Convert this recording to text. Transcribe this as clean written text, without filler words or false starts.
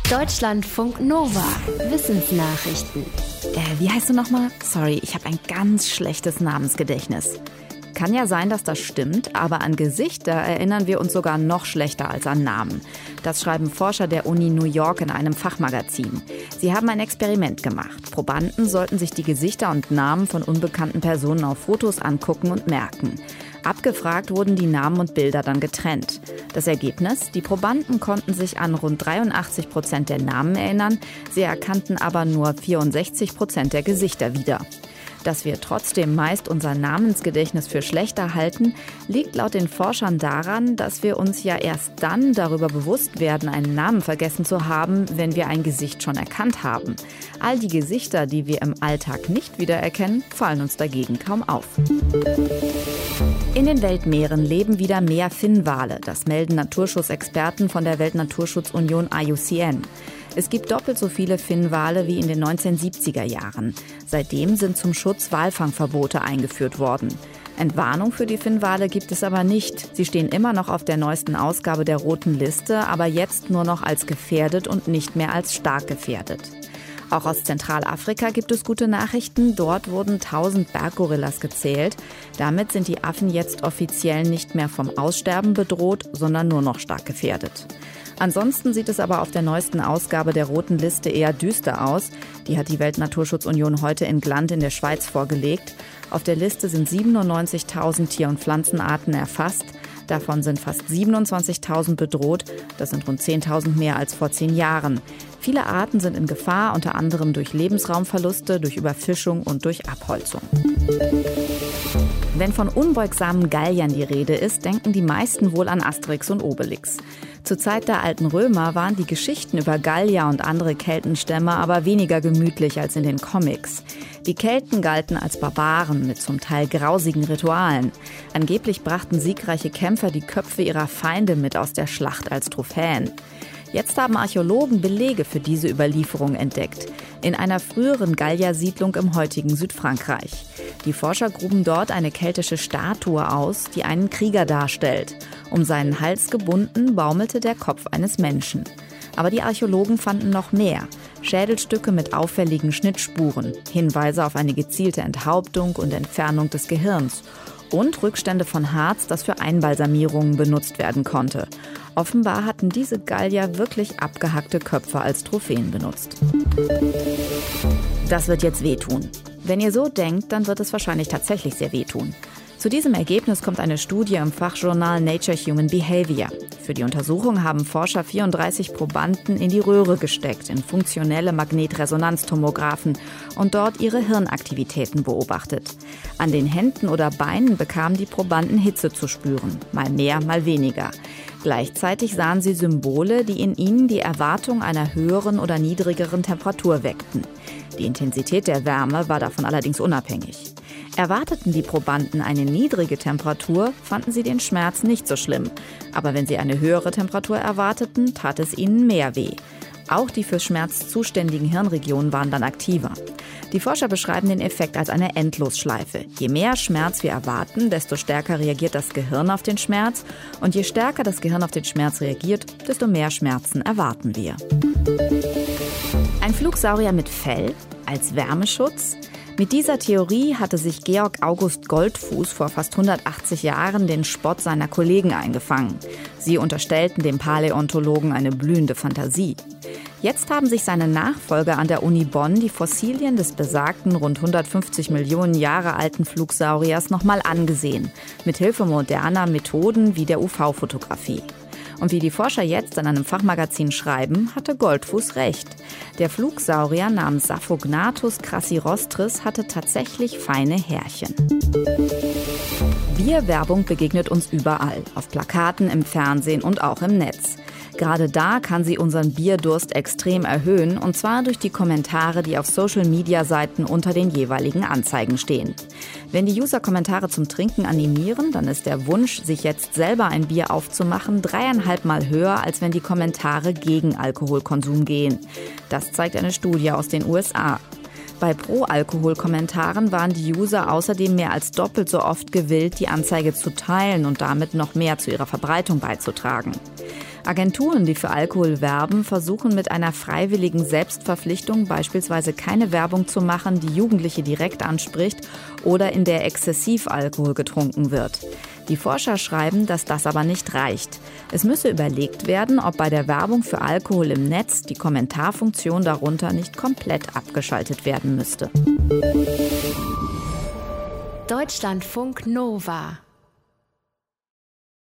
Deutschlandfunk Nova. Wissensnachrichten. Wie heißt du nochmal? Sorry, ich habe ein ganz schlechtes Namensgedächtnis. Kann ja sein, dass das stimmt, aber an Gesichter erinnern wir uns sogar noch schlechter als an Namen. Das schreiben Forscher der Uni New York in einem Fachmagazin. Sie haben ein Experiment gemacht. Probanden sollten sich die Gesichter und Namen von unbekannten Personen auf Fotos angucken und merken. Abgefragt wurden die Namen und Bilder dann getrennt. Das Ergebnis? Die Probanden konnten sich an rund 83% der Namen erinnern, sie erkannten aber nur 64% der Gesichter wieder. Dass wir trotzdem meist unser Namensgedächtnis für schlechter halten, liegt laut den Forschern daran, dass wir uns ja erst dann darüber bewusst werden, einen Namen vergessen zu haben, wenn wir ein Gesicht schon erkannt haben. All die Gesichter, die wir im Alltag nicht wiedererkennen, fallen uns dagegen kaum auf. In den Weltmeeren leben wieder mehr Finnwale. Das melden Naturschutzexperten von der Weltnaturschutzunion IUCN. Es gibt doppelt so viele Finnwale wie in den 1970er Jahren. Seitdem sind zum Schutz Walfangverbote eingeführt worden. Entwarnung für die Finnwale gibt es aber nicht. Sie stehen immer noch auf der neuesten Ausgabe der Roten Liste, aber jetzt nur noch als gefährdet und nicht mehr als stark gefährdet. Auch aus Zentralafrika gibt es gute Nachrichten. Dort wurden 1000 Berggorillas gezählt. Damit sind die Affen jetzt offiziell nicht mehr vom Aussterben bedroht, sondern nur noch stark gefährdet. Ansonsten sieht es aber auf der neuesten Ausgabe der Roten Liste eher düster aus. Die hat die Weltnaturschutzunion heute in Gland in der Schweiz vorgelegt. Auf der Liste sind 97.000 Tier- und Pflanzenarten erfasst. Davon sind fast 27.000 bedroht. Das sind rund 10.000 mehr als vor 10 Jahren. Viele Arten sind in Gefahr, unter anderem durch Lebensraumverluste, durch Überfischung und durch Abholzung. Wenn von unbeugsamen Galliern die Rede ist, denken die meisten wohl an Asterix und Obelix. Zur Zeit der alten Römer waren die Geschichten über Gallier und andere Keltenstämme aber weniger gemütlich als in den Comics. Die Kelten galten als Barbaren mit zum Teil grausigen Ritualen. Angeblich brachten siegreiche Kämpfer die Köpfe ihrer Feinde mit aus der Schlacht als Trophäen. Jetzt haben Archäologen Belege für diese Überlieferung entdeckt. In einer früheren Galliersiedlung im heutigen Südfrankreich. Die Forscher gruben dort eine keltische Statue aus, die einen Krieger darstellt. Um seinen Hals gebunden baumelte der Kopf eines Menschen. Aber die Archäologen fanden noch mehr. Schädelstücke mit auffälligen Schnittspuren, Hinweise auf eine gezielte Enthauptung und Entfernung des Gehirns und Rückstände von Harz, das für Einbalsamierungen benutzt werden konnte. Offenbar hatten diese Gallier wirklich abgehackte Köpfe als Trophäen benutzt. Das wird jetzt wehtun. Wenn ihr so denkt, dann wird es wahrscheinlich tatsächlich sehr wehtun. Zu diesem Ergebnis kommt eine Studie im Fachjournal Nature Human Behavior. Für die Untersuchung haben Forscher 34 Probanden in die Röhre gesteckt, in funktionelle Magnetresonanztomographen und dort ihre Hirnaktivitäten beobachtet. An den Händen oder Beinen bekamen die Probanden Hitze zu spüren, mal mehr, mal weniger. Gleichzeitig sahen sie Symbole, die in ihnen die Erwartung einer höheren oder niedrigeren Temperatur weckten. Die Intensität der Wärme war davon allerdings unabhängig. Erwarteten die Probanden eine niedrige Temperatur, fanden sie den Schmerz nicht so schlimm. Aber wenn sie eine höhere Temperatur erwarteten, tat es ihnen mehr weh. Auch die für Schmerz zuständigen Hirnregionen waren dann aktiver. Die Forscher beschreiben den Effekt als eine Endlosschleife. Je mehr Schmerz wir erwarten, desto stärker reagiert das Gehirn auf den Schmerz. Und je stärker das Gehirn auf den Schmerz reagiert, desto mehr Schmerzen erwarten wir. Ein Flugsaurier mit Fell als Wärmeschutz? Mit dieser Theorie hatte sich Georg August Goldfuß vor fast 180 Jahren den Spott seiner Kollegen eingefangen. Sie unterstellten dem Paläontologen eine blühende Fantasie. Jetzt haben sich seine Nachfolger an der Uni Bonn die Fossilien des besagten rund 150 Millionen Jahre alten Flugsauriers nochmal angesehen, mit Hilfe moderner Methoden wie der UV-Fotografie. Und wie die Forscher jetzt in einem Fachmagazin schreiben, hatte Goldfuß recht. Der Flugsaurier namens Saphognathus crassirostris hatte tatsächlich feine Härchen. Bierwerbung begegnet uns überall, auf Plakaten, im Fernsehen und auch im Netz. Gerade da kann sie unseren Bierdurst extrem erhöhen, und zwar durch die Kommentare, die auf Social-Media-Seiten unter den jeweiligen Anzeigen stehen. Wenn die User Kommentare zum Trinken animieren, dann ist der Wunsch, sich jetzt selber ein Bier aufzumachen, 3,5 Mal höher, als wenn die Kommentare gegen Alkoholkonsum gehen. Das zeigt eine Studie aus den USA. Bei Pro-Alkohol-Kommentaren waren die User außerdem mehr als doppelt so oft gewillt, die Anzeige zu teilen und damit noch mehr zu ihrer Verbreitung beizutragen. Agenturen, die für Alkohol werben, versuchen mit einer freiwilligen Selbstverpflichtung beispielsweise keine Werbung zu machen, die Jugendliche direkt anspricht oder in der exzessiv Alkohol getrunken wird. Die Forscher schreiben, dass das aber nicht reicht. Es müsse überlegt werden, ob bei der Werbung für Alkohol im Netz die Kommentarfunktion darunter nicht komplett abgeschaltet werden müsste. Deutschlandfunk Nova